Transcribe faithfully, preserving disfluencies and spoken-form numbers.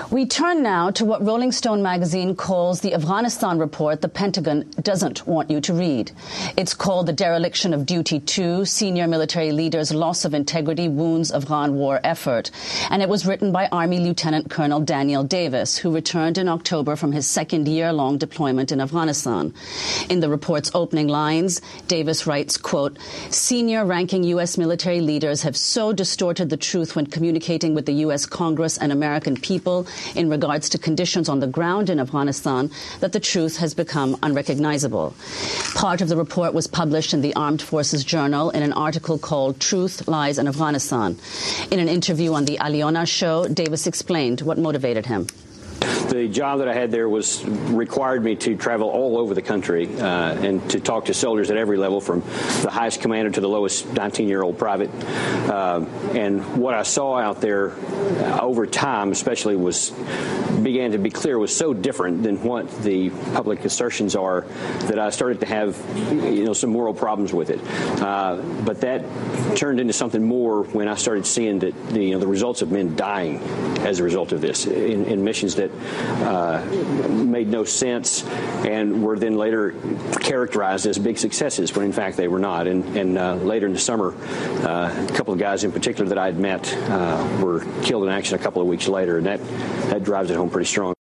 We turn now to what Rolling Stone magazine calls the Afghanistan report the Pentagon doesn't want you to read. It's called The Dereliction of Duty two, Senior Military Leaders' Loss of Integrity Wounds Afghan War Effort. And it was written by Army Lieutenant Colonel Daniel Davis, who returned in October from his second year-long deployment in Afghanistan. In the report's opening lines, Davis writes, quote, "Senior ranking U S military leaders have so distorted the truth when communicating with the U S Congress and American people in regards to conditions on the ground in Afghanistan that the truth has become unrecognizable." Part of the report was published in the Armed Forces Journal in an article called Truth, Lies in Afghanistan. In an interview on the Aliona show, Davis explained what motivated him. The job that I had there was required me to travel all over the country uh, and to talk to soldiers at every level, from the highest commander to the lowest nineteen-year-old private. Uh, and what I saw out there uh, over time, especially, was began to be clear was so different than what the public assertions are that I started to have, you know, some moral problems with it. Uh, but that turned into something more when I started seeing that the, you know, the results of men dying as a result of this in, in missions that uh, made no sense and were then later characterized as big successes when in fact they were not. And, and uh, later in the summer, uh, a couple of guys in particular that I had met uh, were killed in action a couple of weeks later, and that, that drives it home pretty strong.